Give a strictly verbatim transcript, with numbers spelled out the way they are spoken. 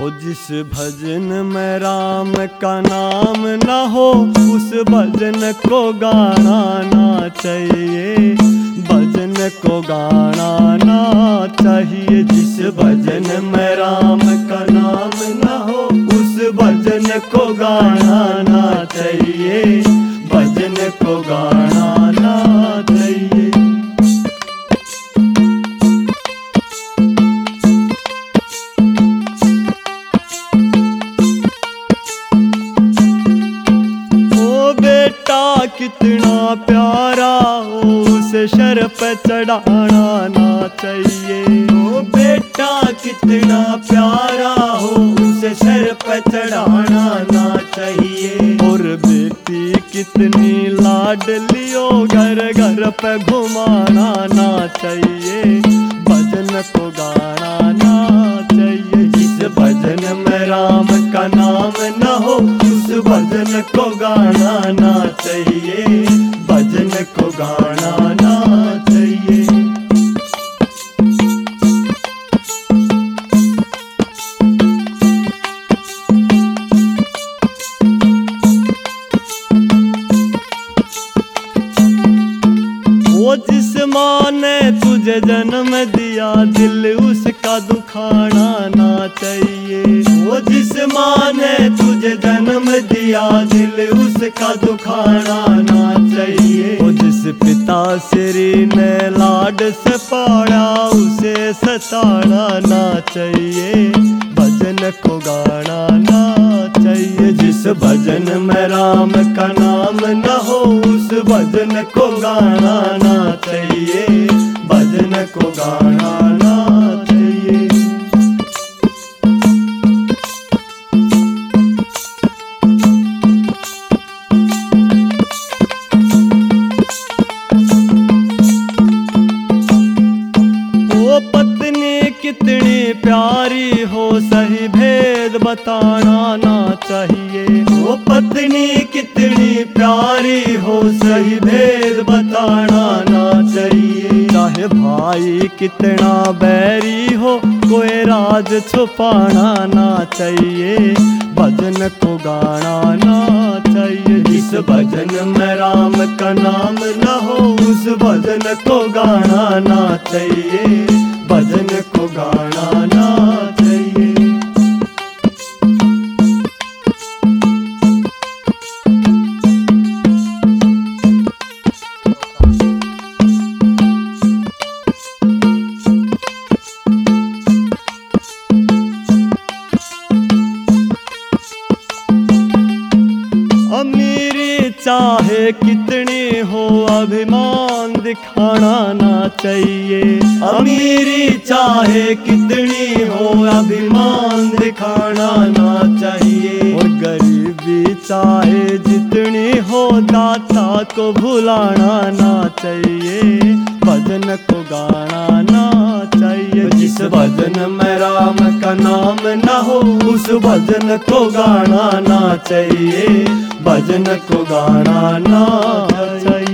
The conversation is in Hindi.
हो जिस भजन में राम का नाम न हो उस भजन को गाना ना चाहिए, भजन को गाना ना चाहिए। जिस भजन में राम का नाम न हो उस भजन को गाना ना चाहिए, भजन को गाना ना चाहिए। कितना प्यारा हो उसे शर पे चढ़ाना ना चाहिए। ओ बेटा कितना प्यारा हो उसे शर पे चढ़ाना ना चाहिए। और बेटी कितनी लाडली हो घर घर पे घुमाना ना चाहिए, भजन को गाना ना चाहिए। जिस भजन में राम का नाम न हो उस भजन को गाना ना चाहिए, भजन को गाना ना चाहिए। वो जिस माँ ने तुझे जन्म दिया दिल उसका दुखाना ना चाहिए। वो जिस माँ ने तुझे जन्म दिया दिल उसका दुखाना ना चाहिए। वो जिस पिता श्री ने लाड से पाला उसे सताना ना चाहिए, भजन को गाना ना चाहिए। जिस भजन में राम का नाम न हो उस भजन को गाना ना चाहिए, भजन को गाना ना चाहिए। वो पत्नी कितनी प्यारी हो सही भेद बताना ना चाहिए। वो पत्नी कितनी प्यारी हो सही भेद बताना ना चाहिए। चाहे भाई कितना बैरी हो कोई राज छुपाना ना चाहिए, भजन को गाना ना चाहिए। जिस भजन में राम का नाम न हो उस भजन को गाना ना चाहिए, भजन को गाना ना चाहिए। अमीरी चाहे कितनी हो अभिमान दिखाना ना चाहिए। अमीरी चाहे कितनी हो अभिमान दिखाना ना चाहिए। और गरीबी चाहे जितनी हो दाता को भुलाना ना चाहिए, भजन को गाना ना चाहिए। जिस भजन में राम का नाम न हो उस भजन को गाना ना चाहिए, भजन को गाना ना चाहिए।